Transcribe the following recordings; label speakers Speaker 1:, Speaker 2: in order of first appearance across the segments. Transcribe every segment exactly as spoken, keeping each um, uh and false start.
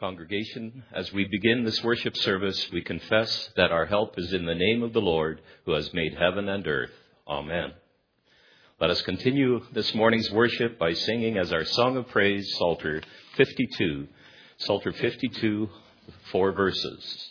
Speaker 1: Congregation, as we begin this worship service, we confess that our help is in the name of the Lord, who has made heaven and earth. Amen. Let us continue this morning's worship by singing as our song of praise, Psalter fifty-two. Psalter fifty-two, four verses.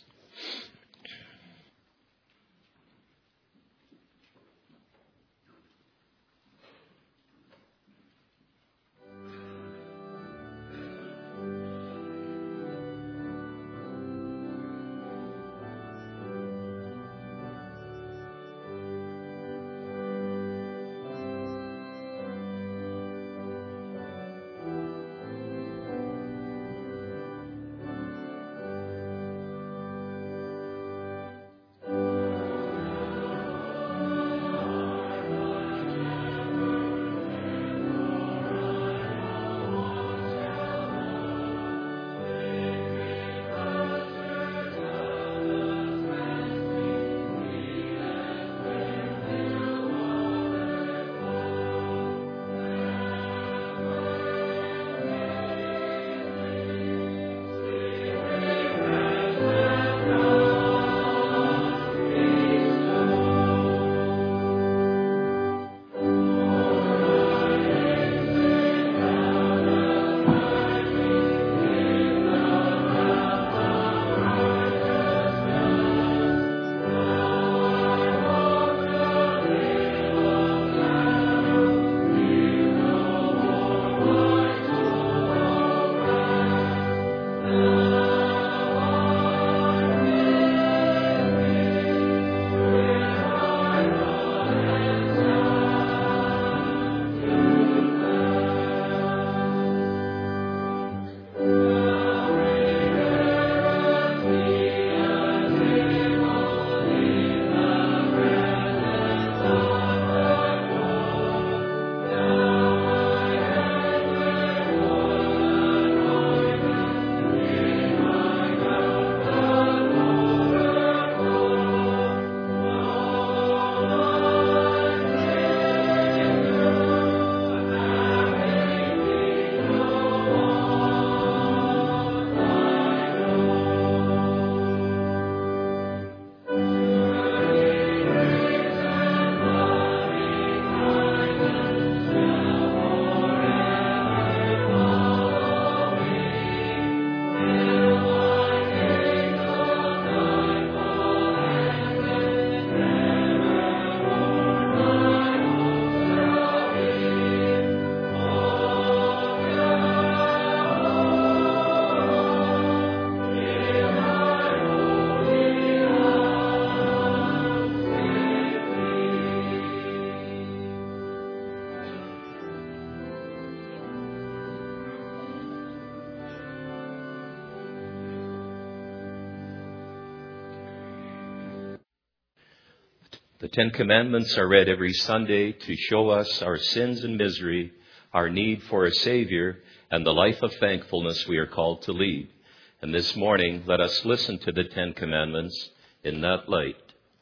Speaker 1: The Ten Commandments are read every Sunday to show us our sins and misery, our need for a Savior, and the life of thankfulness we are called to lead. And this morning, let us listen to the Ten Commandments in that light.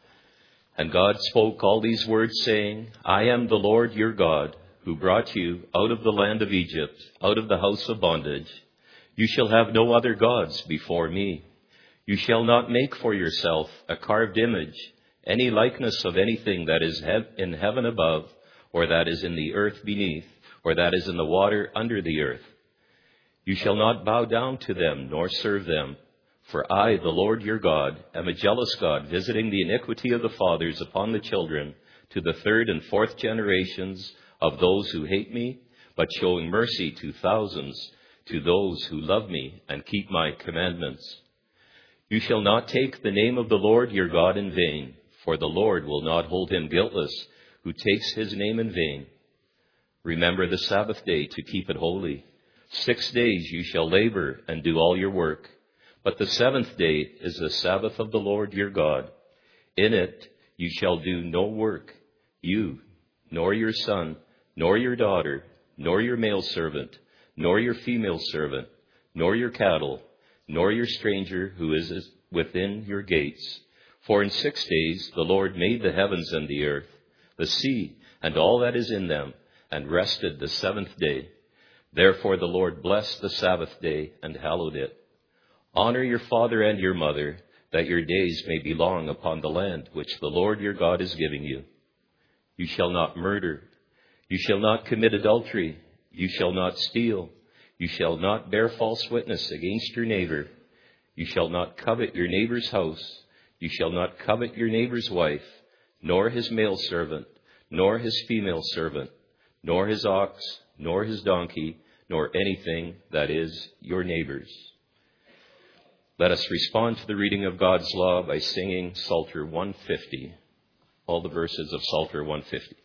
Speaker 1: And God spoke all these words, saying, I am the Lord your God, who brought you out of the land of Egypt, out of the house of bondage. You shall have no other gods before me. You shall not make for yourself a carved image, any likeness of anything that is in heaven above, or that is in the earth beneath, or that is in the water under the earth. You shall not bow down to them, nor serve them. For I, the Lord your God, am a jealous God, visiting the iniquity of the fathers upon the children, to the third and fourth generations of those who hate me, but showing mercy to thousands, to those who love me and keep my commandments. You shall not take the name of the Lord your God in vain, for the Lord will not hold him guiltless who takes his name in vain. Remember the Sabbath day to keep it holy. Six days you shall labor and do all your work. But the seventh day is the Sabbath of the Lord your God. In it you shall do no work, you, nor your son, nor your daughter, nor your male servant, nor your female servant, nor your cattle, nor your stranger who is within your gates. For in six days the Lord made the heavens and the earth, the sea, and all that is in them, and rested the seventh day. Therefore the Lord blessed the Sabbath day and hallowed it. Honor your father and your mother, that your days may be long upon the land which the Lord your God is giving you. You shall not murder. You shall not commit adultery. You shall not steal. You shall not bear false witness against your neighbor. You shall not covet your neighbor's house. You shall not covet your neighbor's wife, nor his male servant, nor his female servant, nor his ox, nor his donkey, nor anything that is your neighbor's. Let us respond to the reading of God's law by singing Psalter one fifty, all the verses of Psalter one fifty.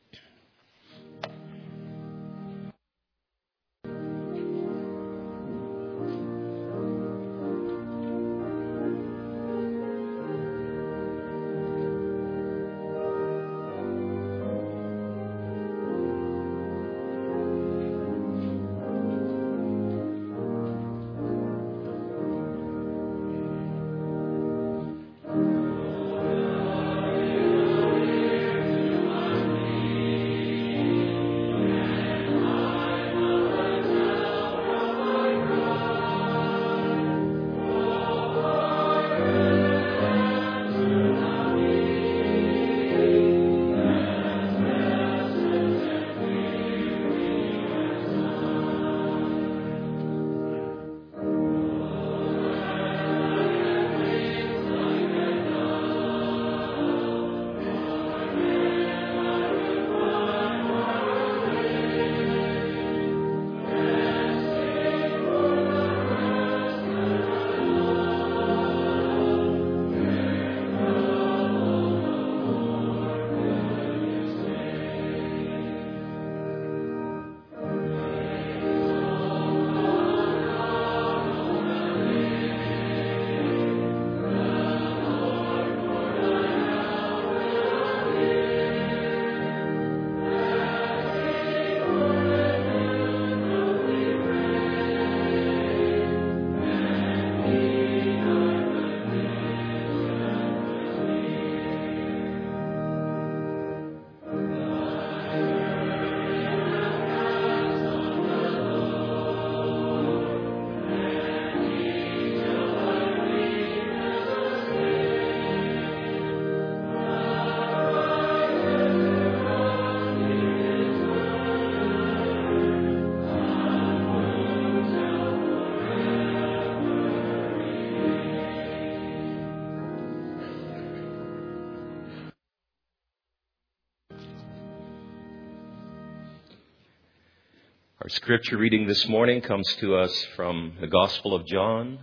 Speaker 1: Our scripture reading this morning comes to us from the Gospel of John,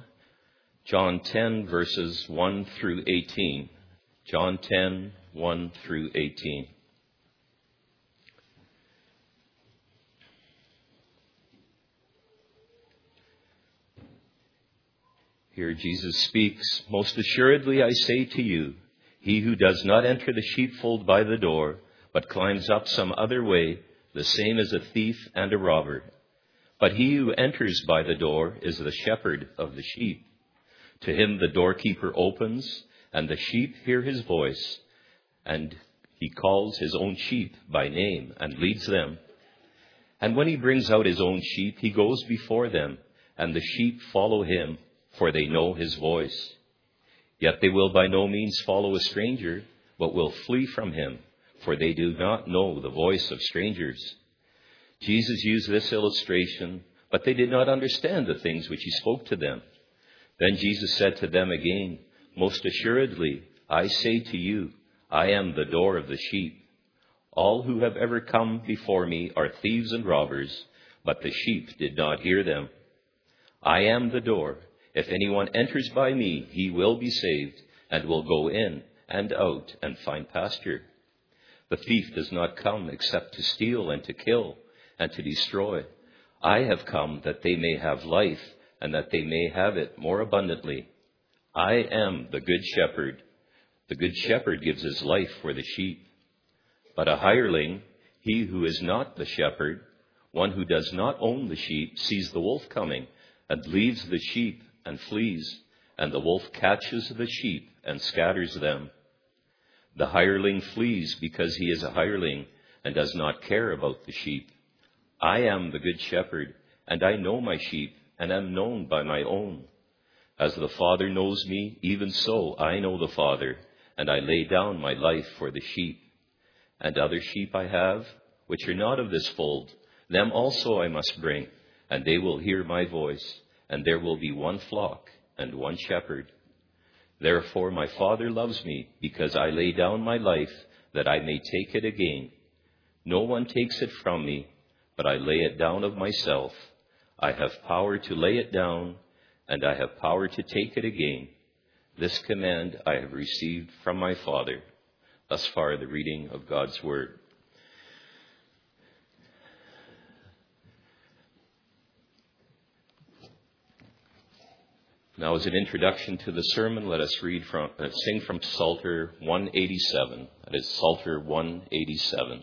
Speaker 1: John ten, verses one through eighteen. John ten, one through eighteen. Here Jesus speaks, "Most assuredly I say to you, he who does not enter the sheepfold by the door, but climbs up some other way, the same is a thief and a robber. But he who enters by the door is the shepherd of the sheep. To him the doorkeeper opens, and the sheep hear his voice, and he calls his own sheep by name and leads them. And when he brings out his own sheep, he goes before them, and the sheep follow him, for they know his voice. Yet they will by no means follow a stranger, but will flee from him, for they do not know the voice of strangers." Jesus used this illustration, but they did not understand the things which he spoke to them. Then Jesus said to them again, "Most assuredly, I say to you, I am the door of the sheep. All who have ever come before me are thieves and robbers, but the sheep did not hear them. I am the door. If anyone enters by me, he will be saved, and will go in and out and find pasture. The thief does not come except to steal and to kill and to destroy. I have come that they may have life, and that they may have it more abundantly. I am the good shepherd. The good shepherd gives his life for the sheep. But a hireling, he who is not the shepherd, one who does not own the sheep, sees the wolf coming, and leaves the sheep and flees, and the wolf catches the sheep and scatters them. The hireling flees because he is a hireling and does not care about the sheep. I am the good shepherd, and I know my sheep, and am known by my own. As the Father knows me, even so I know the Father, and I lay down my life for the sheep. And other sheep I have, which are not of this fold, them also I must bring, and they will hear my voice, and there will be one flock and one shepherd. Therefore my Father loves me, because I lay down my life, that I may take it again. No one takes it from me, but I lay it down of myself. I have power to lay it down, and I have power to take it again. This command I have received from my Father. Thus far, the reading of God's Word. Now, as an introduction to the sermon, let us read from, uh, sing from Psalter one eighty-seven. That is Psalter one eighty-seven.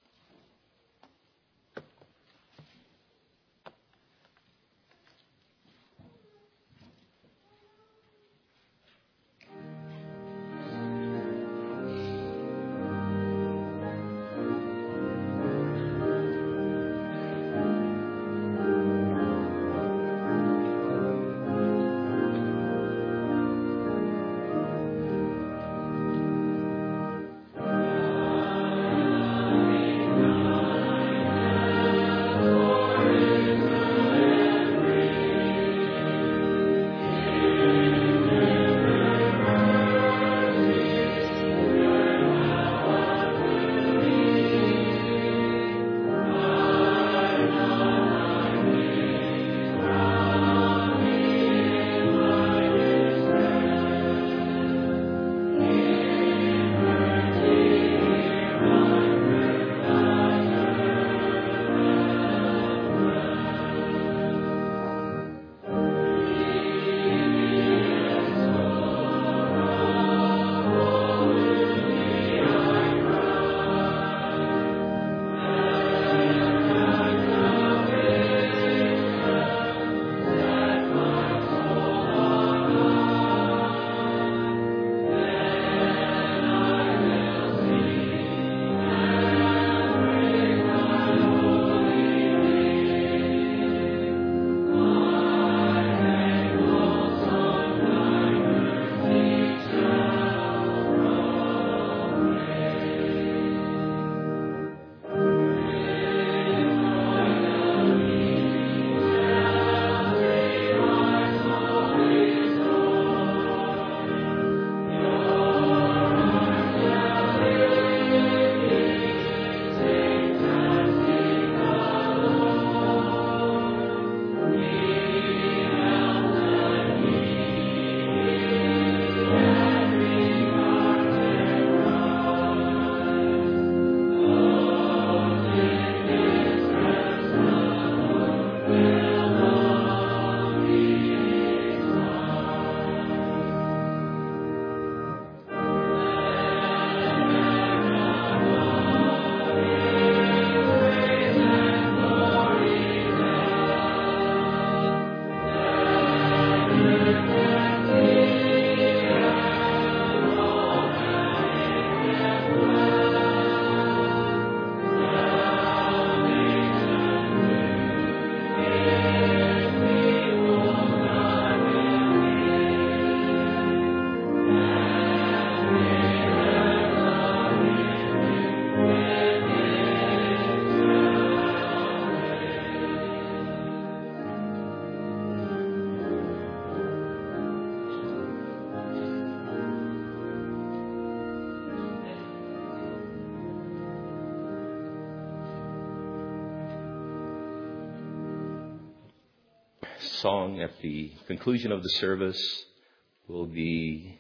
Speaker 1: Song at the conclusion of the service will be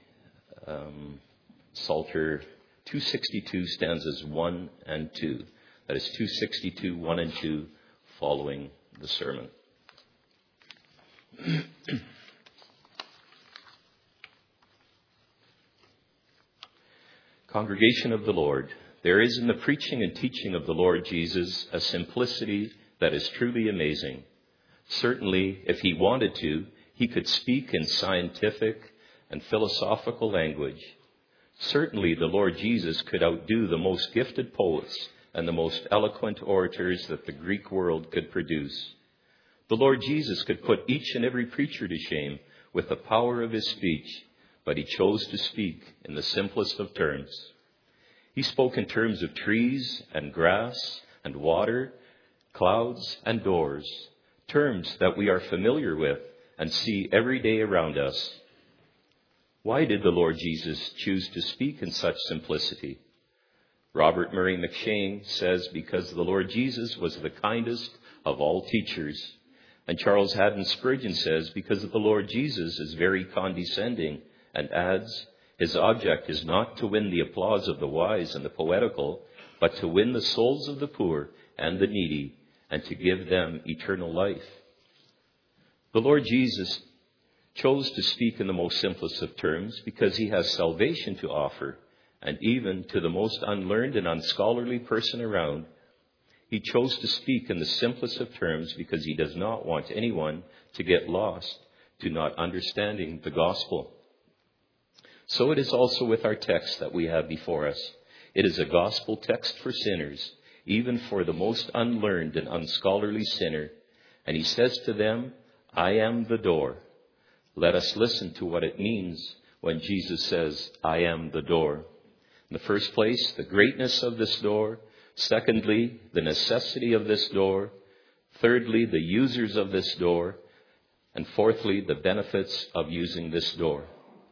Speaker 1: um, Psalter two sixty-two, stanzas one and two. That is two sixty-two, one and two, following the sermon. Congregation of the Lord, there is in the preaching and teaching of the Lord Jesus a simplicity that is truly amazing. Certainly, if he wanted to, he could speak in scientific and philosophical language. Certainly, the Lord Jesus could outdo the most gifted poets and the most eloquent orators that the Greek world could produce. The Lord Jesus could put each and every preacher to shame with the power of his speech, but he chose to speak in the simplest of terms. He spoke in terms of trees and grass and water, clouds and doors, terms that we are familiar with and see every day around us. Why did the Lord Jesus choose to speak in such simplicity? Robert Murray McShane says because the Lord Jesus was the kindest of all teachers. And Charles Haddon Spurgeon says because the Lord Jesus is very condescending, and adds, his object is not to win the applause of the wise and the poetical, but to win the souls of the poor and the needy, and to give them eternal life. The Lord Jesus chose to speak in the most simplest of terms because he has salvation to offer, and even to the most unlearned and unscholarly person around, he chose to speak in the simplest of terms because he does not want anyone to get lost to not understanding the gospel. So it is also with our text that we have before us. It is a gospel text for sinners, even for the most unlearned and unscholarly sinner. And he says to them, I am the door. Let us listen to what it means when Jesus says, I am the door. In the first place, the greatness of this door. Secondly, the necessity of this door. Thirdly, the users of this door. And fourthly, the benefits of using this door.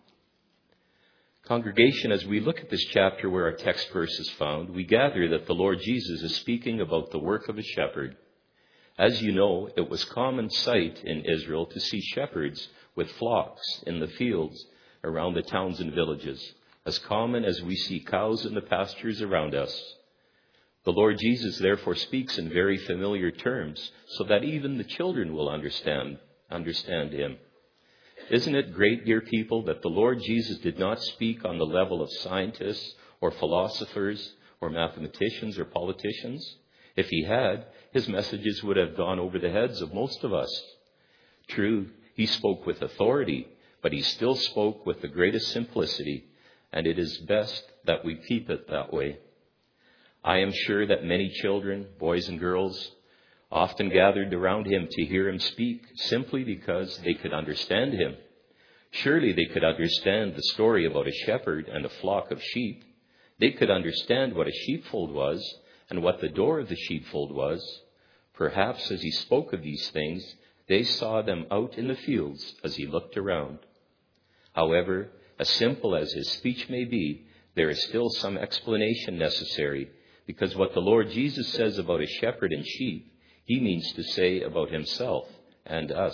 Speaker 1: Congregation, as we look at this chapter where our text verse is found, we gather that the Lord Jesus is speaking about the work of a shepherd. As you know, it was common sight in Israel to see shepherds with flocks in the fields around the towns and villages, as common as we see cows in the pastures around us. The Lord Jesus therefore speaks in very familiar terms so that even the children will understand, understand him. Isn't it great, dear people, that the Lord Jesus did not speak on the level of scientists or philosophers or mathematicians or politicians? If he had, his messages would have gone over the heads of most of us. True, he spoke with authority, but he still spoke with the greatest simplicity, and it is best that we keep it that way. I am sure that many children, boys and girls, often gathered around him to hear him speak simply because they could understand him. Surely they could understand the story about a shepherd and a flock of sheep. They could understand what a sheepfold was and what the door of the sheepfold was. Perhaps as he spoke of these things, they saw them out in the fields as he looked around. However, as simple as his speech may be, there is still some explanation necessary, because what the Lord Jesus says about a shepherd and sheep, he means to say about himself and us.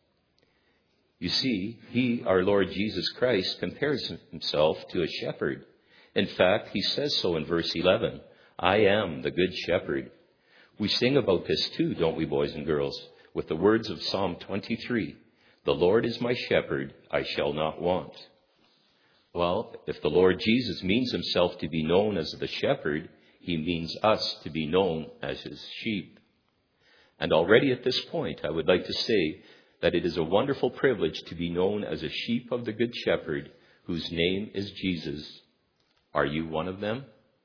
Speaker 1: You see, he, our Lord Jesus Christ, compares himself to a shepherd. In fact, he says so in verse eleven, I am the good shepherd. We sing about this too, don't we, boys and girls, with the words of Psalm twenty-three, the Lord is my shepherd, I shall not want. Well, if the Lord Jesus means himself to be known as the shepherd, he means us to be known as his sheep. And already at this point, I would like to say that it is a wonderful privilege to be known as a sheep of the Good Shepherd, whose name is Jesus. Are you one of them?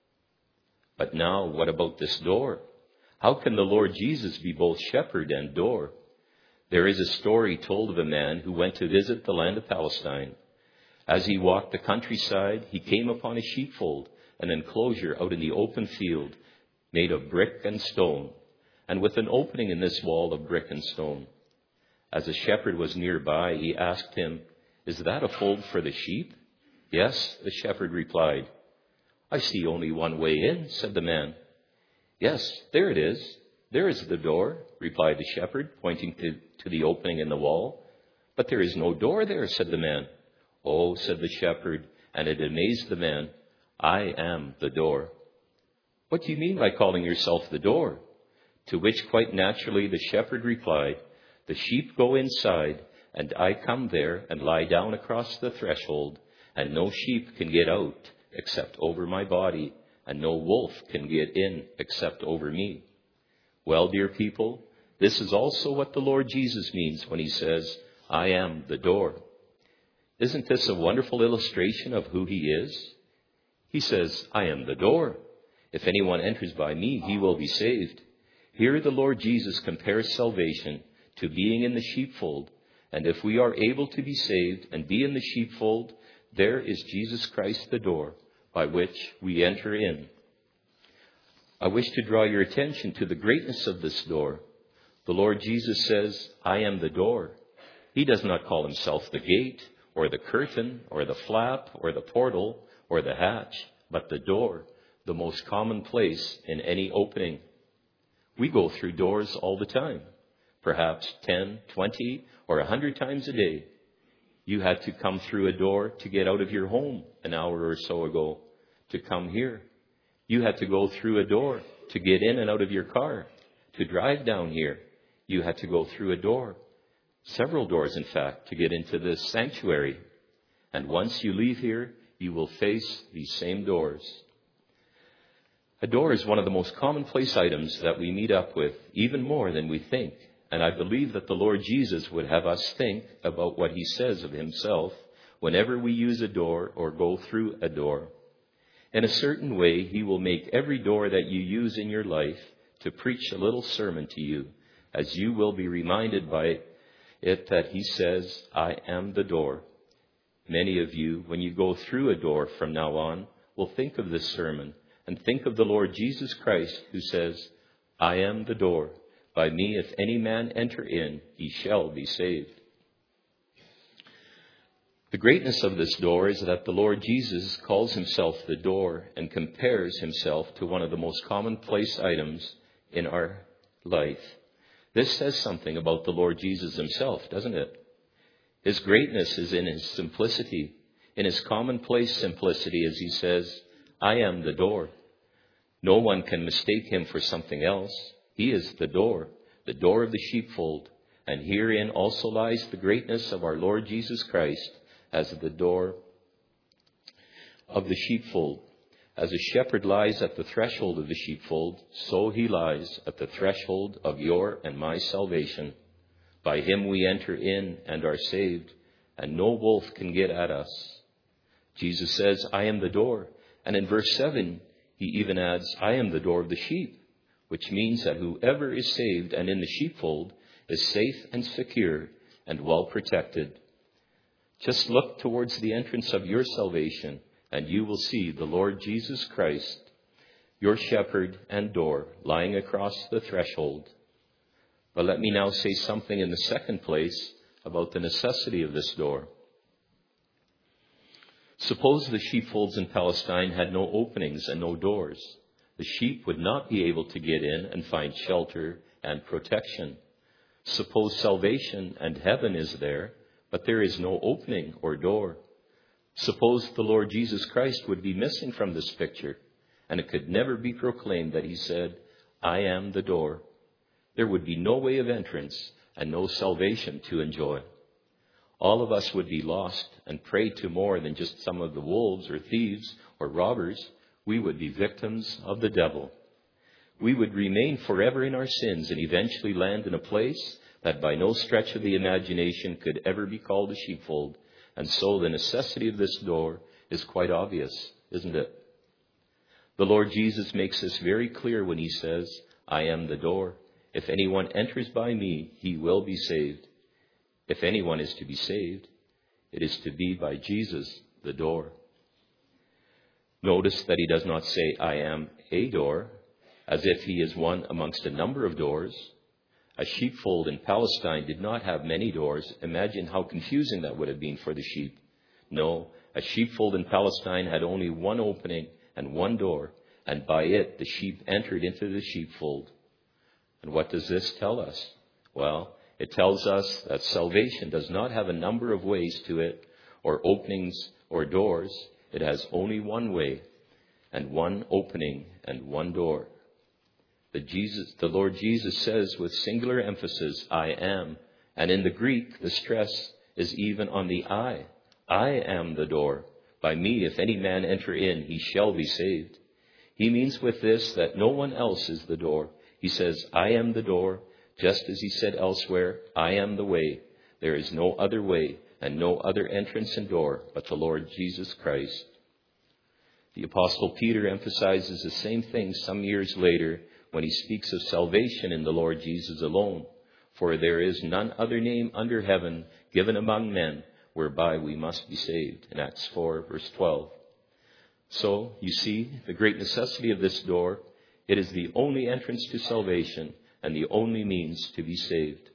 Speaker 1: But now, what about this door? How can the Lord Jesus be both shepherd and door? There is a story told of a man who went to visit the land of Palestine. As he walked the countryside, he came upon a sheepfold, an enclosure out in the open field, made of brick and stone, and with an opening in this wall of brick and stone. As a shepherd was nearby, he asked him, is that a fold for the sheep? Yes, the shepherd replied. I see only one way in, said the man. Yes, there it is. There is the door, replied the shepherd, pointing to, to the opening in the wall. But there is no door there, said the man. Oh, said the shepherd, and it amazed the man, I am the door. What do you mean by calling yourself the door? To which quite naturally the shepherd replied, the sheep go inside, and I come there and lie down across the threshold, and no sheep can get out except over my body, and no wolf can get in except over me. Well, dear people, this is also what the Lord Jesus means when he says, I am the door. Isn't this a wonderful illustration of who he is? He says, I am the door. If anyone enters by me, he will be saved. Here the Lord Jesus compares salvation to being in the sheepfold, And if we are able to be saved and be in the sheepfold, there is Jesus Christ the door by which we enter in. I wish to draw your attention to the greatness of this door. The Lord Jesus says, I am the door. He does not call himself the gate or the curtain or the flap or the portal or the hatch, but the door, the most common place in any opening. We go through doors all the time, perhaps ten, twenty, or a hundred times a day. You had to come through a door to get out of your home an hour or so ago to come here. You had to go through a door to get in and out of your car, to drive down here. You had to go through a door, several doors in fact, to get into this sanctuary. And once you leave here, you will face these same doors. A door is one of the most commonplace items that we meet up with, even more than we think. And I believe that the Lord Jesus would have us think about what he says of himself whenever we use a door or go through a door. In a certain way, he will make every door that you use in your life to preach a little sermon to you, as you will be reminded by it that he says, I am the door. Many of you, when you go through a door from now on, will think of this sermon and think of the Lord Jesus Christ, who says, I am the door. By me, if any man enter in, he shall be saved. The greatness of this door is that the Lord Jesus calls himself the door and compares himself to one of the most commonplace items in our life. This says something about the Lord Jesus himself, doesn't it? His greatness is in his simplicity, in his commonplace simplicity, as he says, I am the door. No one can mistake him for something else. He is the door, the door of the sheepfold. And herein also lies the greatness of our Lord Jesus Christ as the door of the sheepfold. As a shepherd lies at the threshold of the sheepfold, so he lies at the threshold of your and my salvation. By him we enter in and are saved, and no wolf can get at us. Jesus says, I am the door. And in verse seven, he even adds, I am the door of the sheep, which means that whoever is saved and in the sheepfold is safe and secure and well protected. Just look towards the entrance of your salvation, and you will see the Lord Jesus Christ, your shepherd and door, lying across the threshold. But let me now say something in the second place about the necessity of this door. Suppose the sheepfolds in Palestine had no openings and no doors. The sheep would not be able to get in and find shelter and protection. Suppose salvation and heaven is there, but there is no opening or door. Suppose the Lord Jesus Christ would be missing from this picture, and it could never be proclaimed that he said, I am the door. There would be no way of entrance and no salvation to enjoy. All of us would be lost and prey to more than just some of the wolves or thieves or robbers. We would be victims of the devil. We would remain forever in our sins and eventually land in a place that by no stretch of the imagination could ever be called a sheepfold. And so the necessity of this door is quite obvious, isn't it? The Lord Jesus makes this very clear when he says, I am the door. If anyone enters by me, he will be saved. If anyone is to be saved, it is to be by Jesus, the door. Notice that he does not say, I am a door, as if he is one amongst a number of doors. A sheepfold in Palestine did not have many doors. Imagine how confusing that would have been for the sheep. No, a sheepfold in Palestine had only one opening and one door, and by it the sheep entered into the sheepfold. And what does this tell us? Well, it tells us that salvation does not have a number of ways to it, or openings or doors. It has only one way, and one opening, and one door. The, Jesus, the Lord Jesus says with singular emphasis, I am. And in the Greek, the stress is even on the I. I am the door. By me, if any man enter in, he shall be saved. He means with this that no one else is the door. He says, I am the door, just as he said elsewhere, I am the way. There is no other way and no other entrance and door but the Lord Jesus Christ. The Apostle Peter emphasizes the same thing some years later when he speaks of salvation in the Lord Jesus alone. For there is none other name under heaven given among men whereby we must be saved. In Acts four, verse twelve. So, you see, the great necessity of this door, it is the only entrance to salvation and the only means to be saved.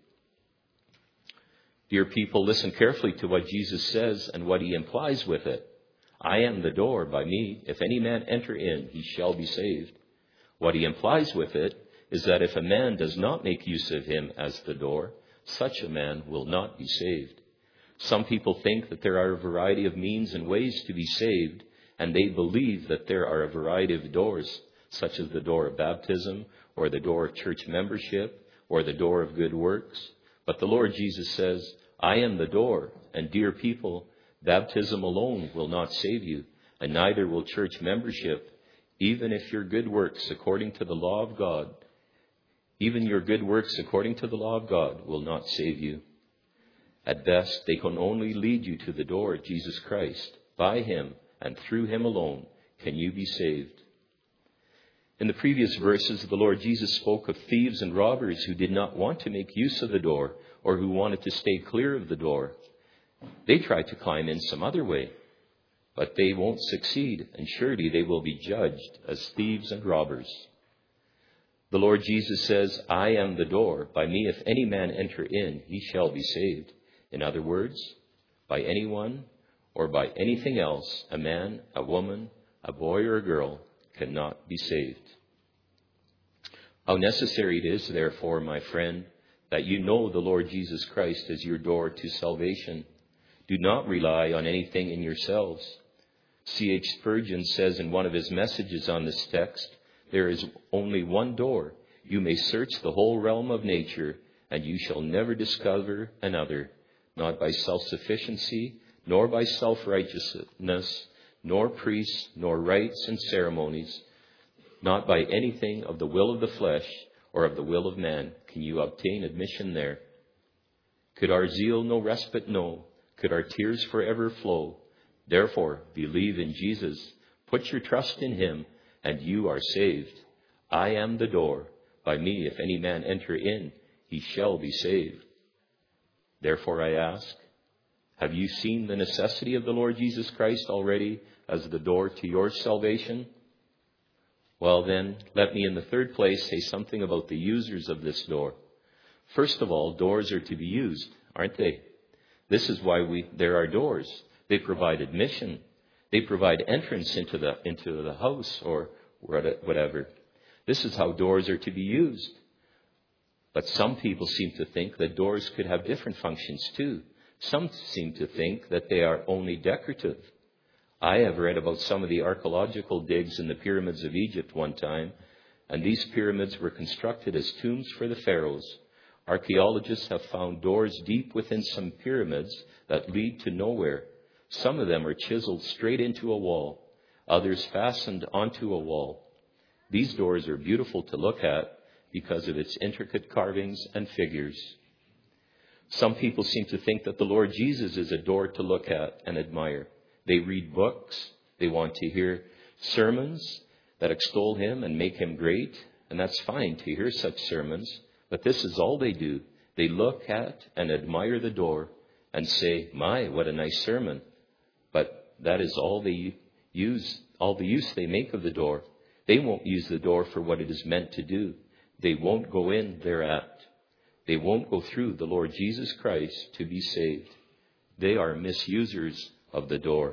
Speaker 1: Dear people, listen carefully to what Jesus says and what he implies with it. I am the door. By me, if any man enter in, he shall be saved. What he implies with it is that if a man does not make use of him as the door, such a man will not be saved. Some people think that there are a variety of means and ways to be saved, and they believe that there are a variety of doors, such as the door of baptism, or the door of church membership, or the door of good works. But the Lord Jesus says, I am the door, and dear people, baptism alone will not save you, and neither will church membership, even if your good works according to the law of God, even your good works according to the law of God will not save you. At best, they can only lead you to the door, Jesus Christ. By him and through him alone can you be saved. In the previous verses, the Lord Jesus spoke of thieves and robbers who did not want to make use of the door or who wanted to stay clear of the door. They try to climb in some other way, but they won't succeed, and surely they will be judged as thieves and robbers. The Lord Jesus says, I am the door. By me, if any man enter in, he shall be saved. In other words, by anyone or by anything else, a man, a woman, a boy or a girl cannot be saved. How necessary it is, therefore, my friend, that you know the Lord Jesus Christ as your door to salvation. Do not rely on anything in yourselves. C H Spurgeon says in one of his messages on this text, there is only one door. You may search the whole realm of nature, and you shall never discover another, not by self-sufficiency, nor by self-righteousness, nor priests, nor rites and ceremonies, not by anything of the will of the flesh or of the will of man can you obtain admission there. Could our zeal no respite know? Could our tears forever flow? Therefore, believe in Jesus. Put your trust in him, and you are saved. I am the door. By me, if any man enter in, he shall be saved. Therefore, I ask, have you seen the necessity of the Lord Jesus Christ already as the door to your salvation? Well then, let me in the third place say something about the users of this door. First of all, doors are to be used, aren't they? This is why we there are doors. They provide admission. They provide entrance into the into the house or whatever. This is how doors are to be used. But some people seem to think that doors could have different functions too. Some seem to think that they are only decorative. I have read about some of the archaeological digs in the pyramids of Egypt one time, and these pyramids were constructed as tombs for the pharaohs. Archaeologists have found doors deep within some pyramids that lead to nowhere. Some of them are chiseled straight into a wall, others fastened onto a wall. These doors are beautiful to look at because of its intricate carvings and figures. Some people seem to think that the Lord Jesus is a door to look at and admire. They read books. They want to hear sermons that extol him and make him great. And that's fine to hear such sermons. But this is all they do. They look at and admire the door and say, my, what a nice sermon. But that is all they use, all the use they make of the door. They won't use the door for what it is meant to do. They won't go in thereat. They won't go through the Lord Jesus Christ to be saved. They are misusers of the door.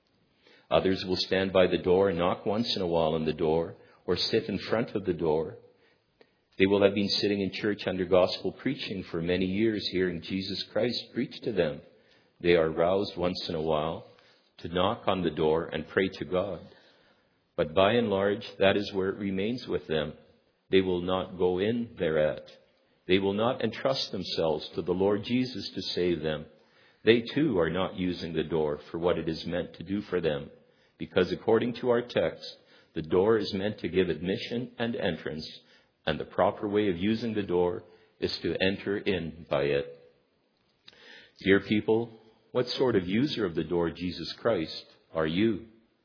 Speaker 1: Others will stand by the door and knock once in a while on the door or sit in front of the door. They will have been sitting in church under gospel preaching for many years, hearing Jesus Christ preach to them. They are roused once in a while to knock on the door and pray to God. But by and large, that is where it remains with them. They will not go in thereat. They will not entrust themselves to the Lord Jesus to save them. They too are not using the door for what it is meant to do for them, because according to our text, the door is meant to give admission and entrance, and the proper way of using the door is to enter in by it. Dear people, what sort of user of the door, Jesus Christ, are you?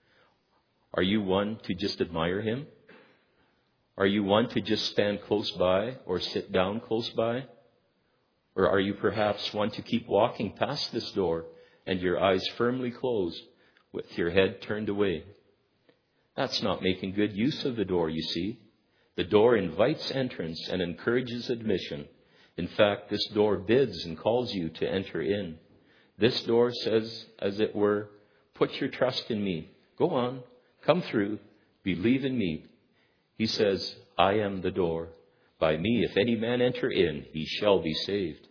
Speaker 1: Are you one to just admire him? Are you one to just stand close by or sit down close by? Or are you perhaps one to keep walking past this door and your eyes firmly closed with your head turned away? That's not making good use of the door, you see. The door invites entrance and encourages admission. In fact, this door bids and calls you to enter in. This door says, as it were, put your trust in me. Go on, come through, believe in me. He says, I am the door. By me, if any man enter in, he shall be saved.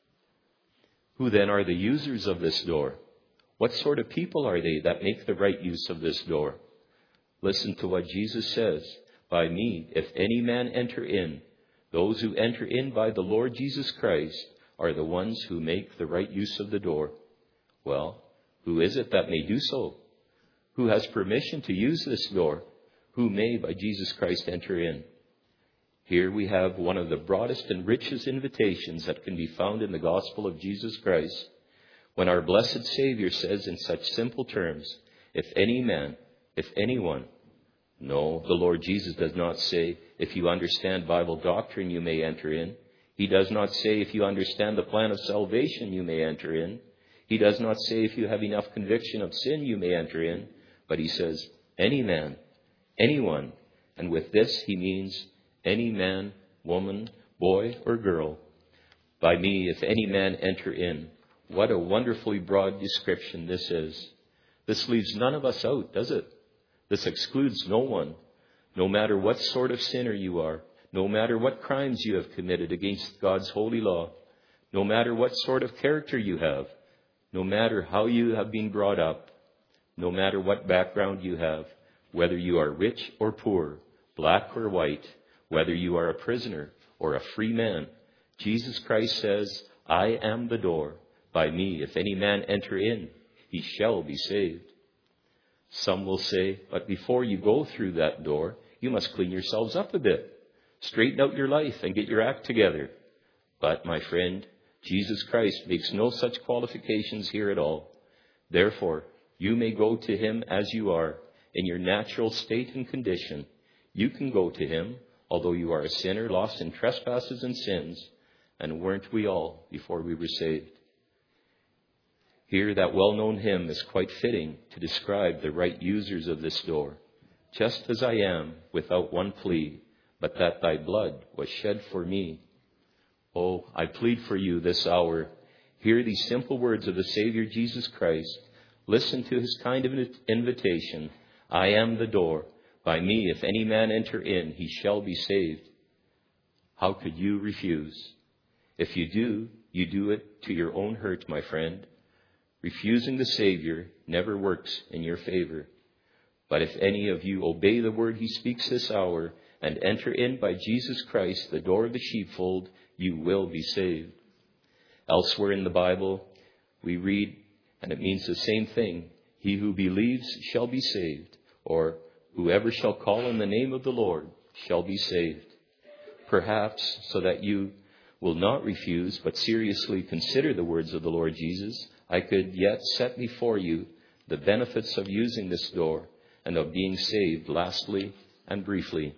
Speaker 1: Who then are the users of this door? What sort of people are they that make the right use of this door? Listen to what Jesus says. By me, if any man enter in, those who enter in by the Lord Jesus Christ are the ones who make the right use of the door. Well, who is it that may do so? Who has permission to use this door? Who may by Jesus Christ enter in? Here we have one of the broadest and richest invitations that can be found in the gospel of Jesus Christ, when our blessed Savior says in such simple terms, if any man, if anyone. No, the Lord Jesus does not say, if you understand Bible doctrine, you may enter in. He does not say, if you understand the plan of salvation, you may enter in. He does not say, if you have enough conviction of sin, you may enter in. But he says, any man, anyone. And with this, he means any man, woman, boy, or girl. By me, if any man enter in. What a wonderfully broad description this is. This leaves none of us out, does it? This excludes no one. No matter what sort of sinner you are, no matter what crimes you have committed against God's holy law, no matter what sort of character you have, no matter how you have been brought up, no matter what background you have, whether you are rich or poor, black or white, whether you are a prisoner or a free man, Jesus Christ says, I am the door. By me, if any man enter in, he shall be saved. Some will say, but before you go through that door, you must clean yourselves up a bit. Straighten out your life and get your act together. But, my friend, Jesus Christ makes no such qualifications here at all. Therefore, you may go to him as you are, in your natural state and condition. You can go to him, although you are a sinner lost in trespasses and sins, and weren't we all before we were saved? Here, that well-known hymn is quite fitting to describe the right users of this door. Just as I am, without one plea, but that thy blood was shed for me. Oh, I plead for you this hour. Hear these simple words of the Savior Jesus Christ. Listen to his kind of invitation. I am the door. By me, if any man enter in, he shall be saved. How could you refuse? If you do, you do it to your own hurt, my friend. Refusing the Savior never works in your favor. But if any of you obey the word he speaks this hour and enter in by Jesus Christ, the door of the sheepfold, you will be saved. Elsewhere in the Bible, we read, and it means the same thing, he who believes shall be saved, or whoever shall call on the name of the Lord shall be saved. Perhaps so that you will not refuse, but seriously consider the words of the Lord Jesus, I could yet set before you the benefits of using this door and of being saved, lastly and briefly.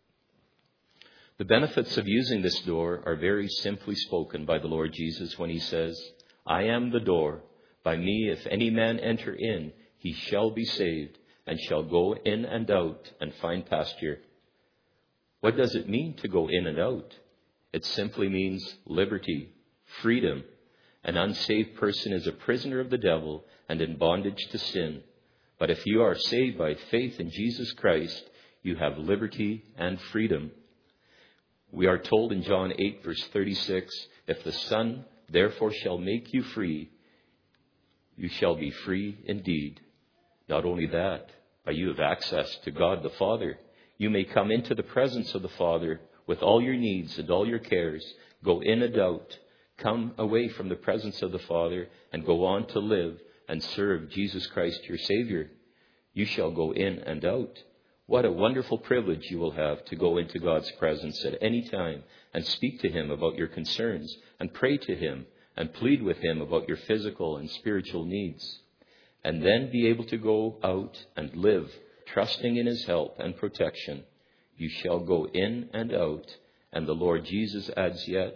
Speaker 1: The benefits of using this door are very simply spoken by the Lord Jesus when he says, I am the door. By me, if any man enter in, he shall be saved and shall go in and out and find pasture. What does it mean to go in and out? It simply means liberty, freedom. An unsaved person is a prisoner of the devil and in bondage to sin. But if you are saved by faith in Jesus Christ, you have liberty and freedom. We are told in John eight, verse thirty-six, if the Son therefore shall make you free, you shall be free indeed. Not only that, but you have access to God the Father. You may come into the presence of the Father with all your needs and all your cares, go in and out, come away from the presence of the Father, and go on to live and serve Jesus Christ your Savior. You shall go in and out. What a wonderful privilege you will have to go into God's presence at any time and speak to him about your concerns and pray to him and plead with him about your physical and spiritual needs. And then be able to go out and live, trusting in his help and protection. You shall go in and out. And the Lord Jesus adds yet,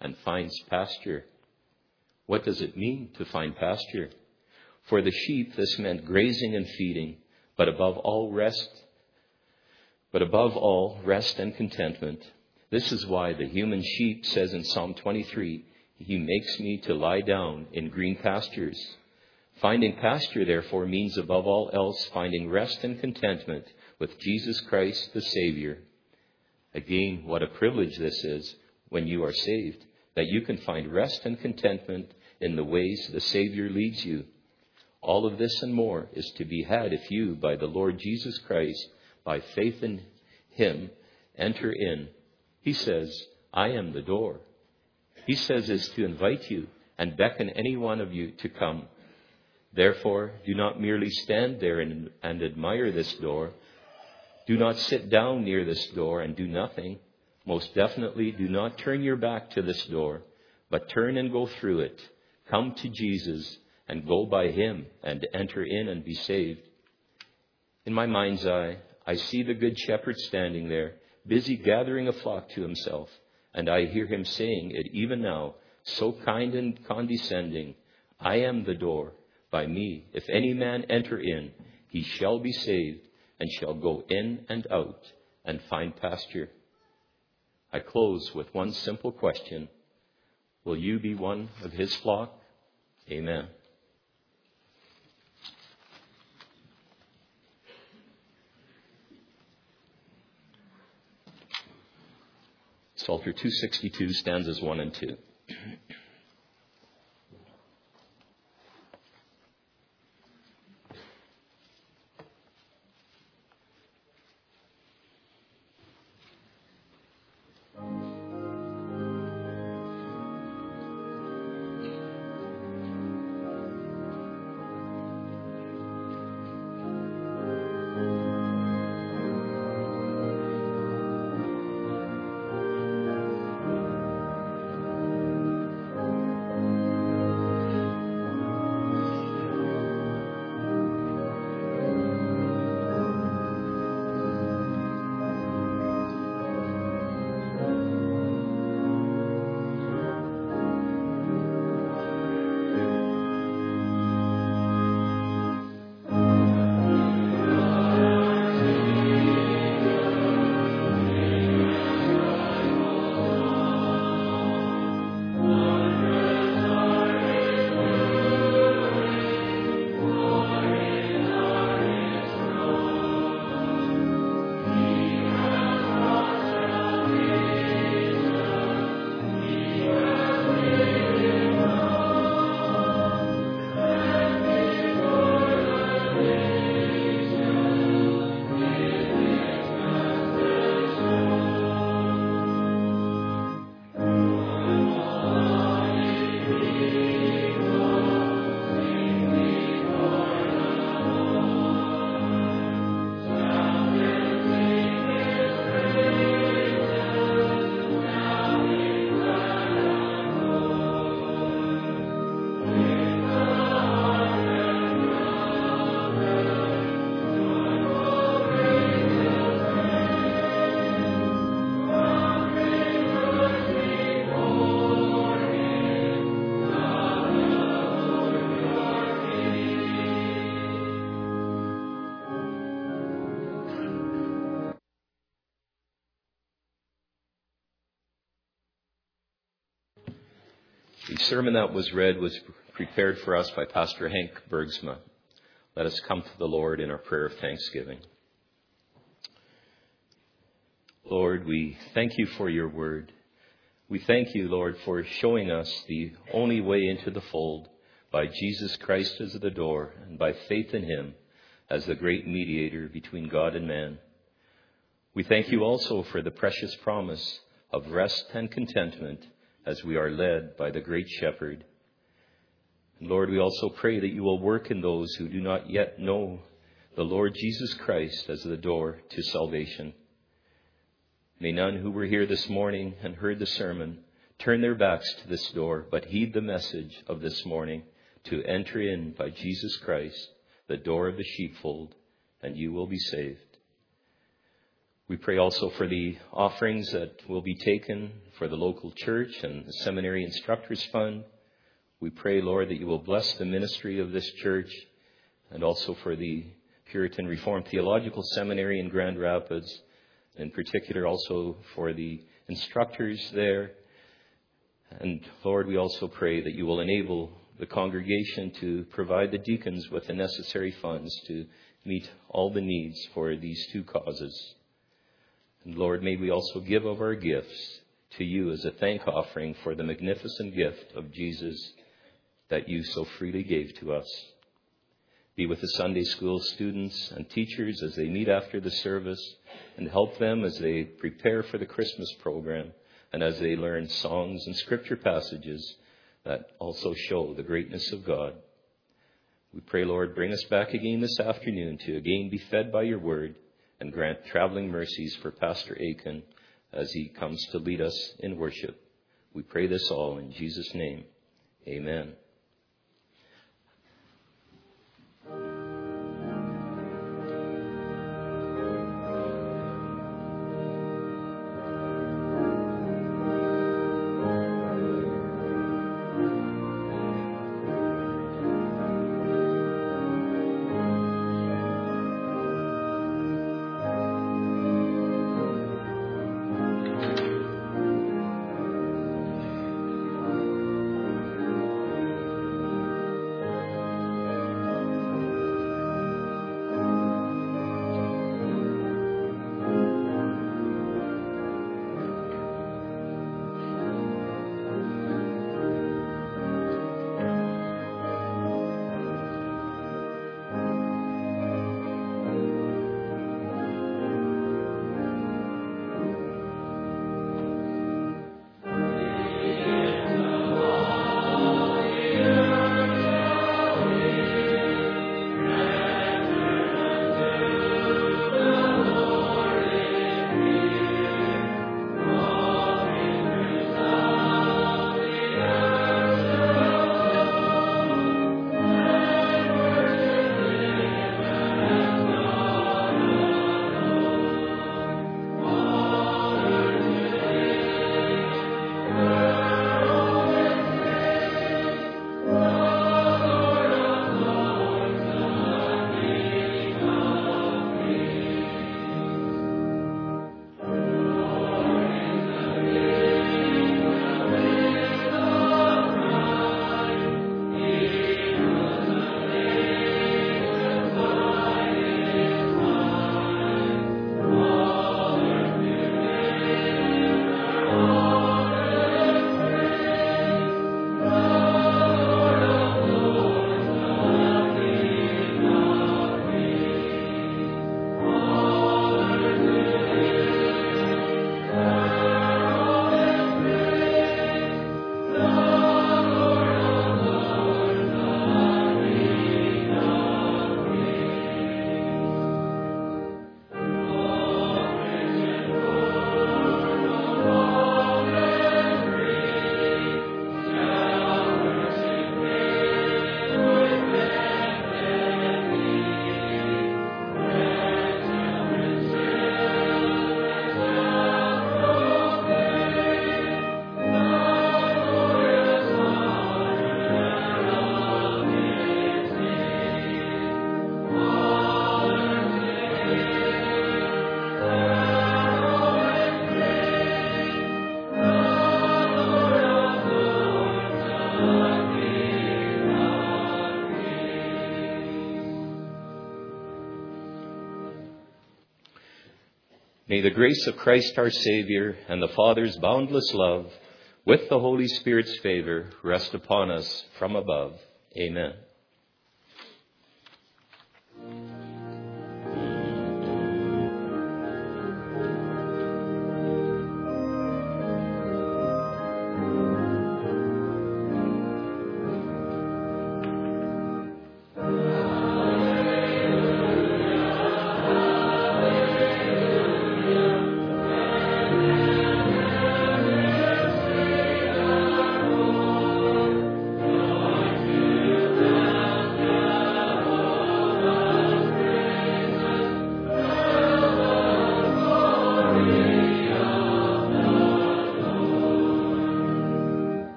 Speaker 1: and finds pasture. What does it mean to find pasture? For the sheep, this meant grazing and feeding, but above all rest, but above all rest and contentment. This is why the human sheep says in Psalm twenty-three, he makes me to lie down in green pastures. Finding pasture, therefore, means above all else finding rest and contentment with Jesus Christ, the Savior. Again, what a privilege this is when you are saved, that you can find rest and contentment in the ways the Savior leads you. All of this and more is to be had if you, by the Lord Jesus Christ, by faith in him, enter in. He says, I am the door. He says is to invite you and beckon any one of you to come. Therefore, do not merely stand there and, and admire this door. Do not sit down near this door and do nothing. Most definitely, do not turn your back to this door, but turn and go through it. Come to Jesus and go by him and enter in and be saved. In my mind's eye, I see the good shepherd standing there, busy gathering a flock to himself, and I hear him saying it even now, so kind and condescending, I am the door. By me, if any man enter in, he shall be saved and shall go in and out and find pasture. I close with one simple question. Will you be one of his flock? Amen. Psalter two sixty-two, stanzas one and two. The sermon that was read was prepared for us by Pastor Hank Bergsma. Let us come to the Lord in our prayer of thanksgiving. Lord, we thank you for your word. We thank you, Lord, for showing us the only way into the fold by Jesus Christ as the door and by faith in him as the great mediator between God and man. We thank you also for the precious promise of rest and contentment as we are led by the great shepherd. And Lord, we also pray that you will work in those who do not yet know the Lord Jesus Christ as the door to salvation. May none who were here this morning and heard the sermon turn their backs to this door, but heed the message of this morning to enter in by Jesus Christ, the door of the sheepfold, and you will be saved. We pray also for the offerings that will be taken for the local church and the Seminary Instructors Fund. We pray, Lord, that you will bless the ministry of this church and also for the Puritan Reformed Theological Seminary in Grand Rapids, in particular also for the instructors there. And Lord, we also pray that you will enable the congregation to provide the deacons with the necessary funds to meet all the needs for these two causes. And Lord, may we also give of our gifts to you as a thank offering for the magnificent gift of Jesus that you so freely gave to us. Be with the Sunday school students and teachers as they meet after the service, and help them as they prepare for the Christmas program and as they learn songs and scripture passages that also show the greatness of God. We pray, Lord, bring us back again this afternoon to again be fed by your word, and grant traveling mercies for Pastor Aiken as he comes to lead us in worship. We pray this all in Jesus' name. Amen. May the grace of Christ our Savior and the Father's boundless love with the Holy Spirit's favor rest upon us from above. Amen.